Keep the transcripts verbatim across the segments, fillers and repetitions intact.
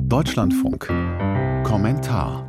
Deutschlandfunk. Kommentar.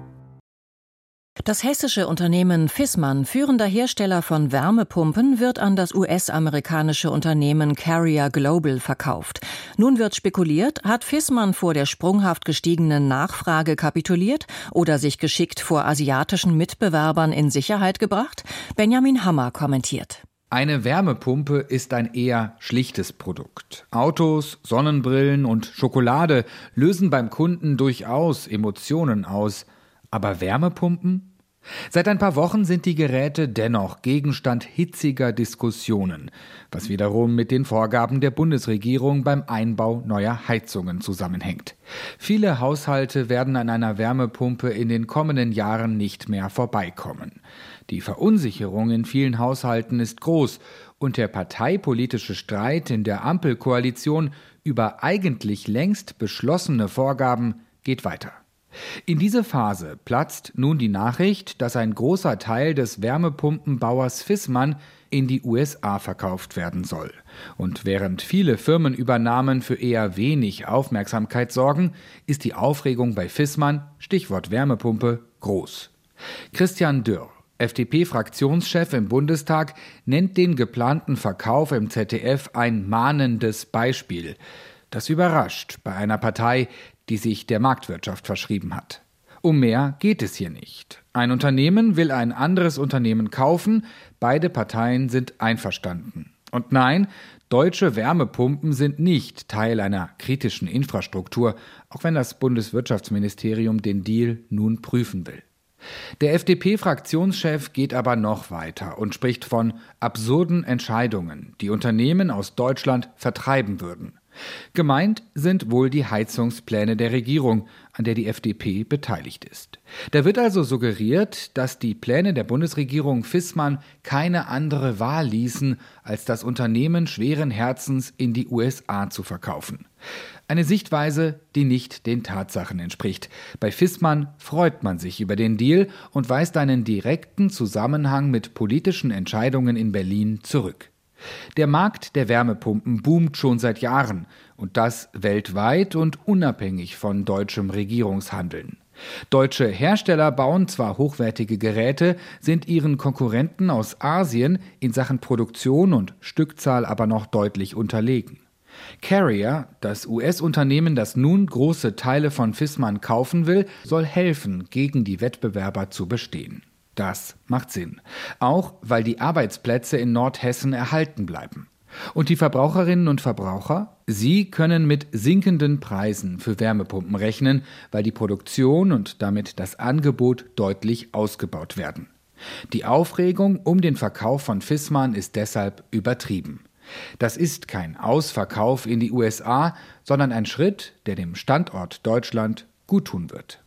Das hessische Unternehmen Viessmann, führender Hersteller von Wärmepumpen, wird an das U S-amerikanische Unternehmen Carrier Global verkauft. Nun wird spekuliert, hat Viessmann vor der sprunghaft gestiegenen Nachfrage kapituliert oder sich geschickt vor asiatischen Mitbewerbern in Sicherheit gebracht? Benjamin Hammer kommentiert. Eine Wärmepumpe ist ein eher schlichtes Produkt. Autos, Sonnenbrillen und Schokolade lösen beim Kunden durchaus Emotionen aus. Aber Wärmepumpen? Seit ein paar Wochen sind die Geräte dennoch Gegenstand hitziger Diskussionen, was wiederum mit den Vorgaben der Bundesregierung beim Einbau neuer Heizungen zusammenhängt. Viele Haushalte werden an einer Wärmepumpe in den kommenden Jahren nicht mehr vorbeikommen. Die Verunsicherung in vielen Haushalten ist groß und der parteipolitische Streit in der Ampelkoalition über eigentlich längst beschlossene Vorgaben geht weiter. In diese Phase platzt nun die Nachricht, dass ein großer Teil des Wärmepumpenbauers Viessmann in die U S A verkauft werden soll. Und während viele Firmenübernahmen für eher wenig Aufmerksamkeit sorgen, ist die Aufregung bei Viessmann, Stichwort Wärmepumpe, groß. Christian Dürr, F D P-Fraktionschef im Bundestag, nennt den geplanten Verkauf im Z D F ein mahnendes Beispiel. Das überrascht bei einer Partei, die sich der Marktwirtschaft verschrieben hat. Um mehr geht es hier nicht. Ein Unternehmen will ein anderes Unternehmen kaufen, beide Parteien sind einverstanden. Und nein, deutsche Wärmepumpen sind nicht Teil einer kritischen Infrastruktur, auch wenn das Bundeswirtschaftsministerium den Deal nun prüfen will. Der F D P-Fraktionschef geht aber noch weiter und spricht von absurden Entscheidungen, die Unternehmen aus Deutschland vertreiben würden. Gemeint sind wohl die Heizungspläne der Regierung, an der die F D P beteiligt ist. Da wird also suggeriert, dass die Pläne der Bundesregierung Viessmann keine andere Wahl ließen, als das Unternehmen schweren Herzens in die U S A zu verkaufen. Eine Sichtweise, die nicht den Tatsachen entspricht. Bei Viessmann freut man sich über den Deal und weist einen direkten Zusammenhang mit politischen Entscheidungen in Berlin zurück. Der Markt der Wärmepumpen boomt schon seit Jahren und das weltweit und unabhängig von deutschem Regierungshandeln. Deutsche Hersteller bauen zwar hochwertige Geräte, sind ihren Konkurrenten aus Asien in Sachen Produktion und Stückzahl aber noch deutlich unterlegen. Carrier, das U S-Unternehmen, das nun große Teile von Viessmann kaufen will, soll helfen, gegen die Wettbewerber zu bestehen. Das macht Sinn. Auch weil die Arbeitsplätze in Nordhessen erhalten bleiben. Und die Verbraucherinnen und Verbraucher? Sie können mit sinkenden Preisen für Wärmepumpen rechnen, weil die Produktion und damit das Angebot deutlich ausgebaut werden. Die Aufregung um den Verkauf von Viessmann ist deshalb übertrieben. Das ist kein Ausverkauf in die U S A, sondern ein Schritt, der dem Standort Deutschland guttun wird.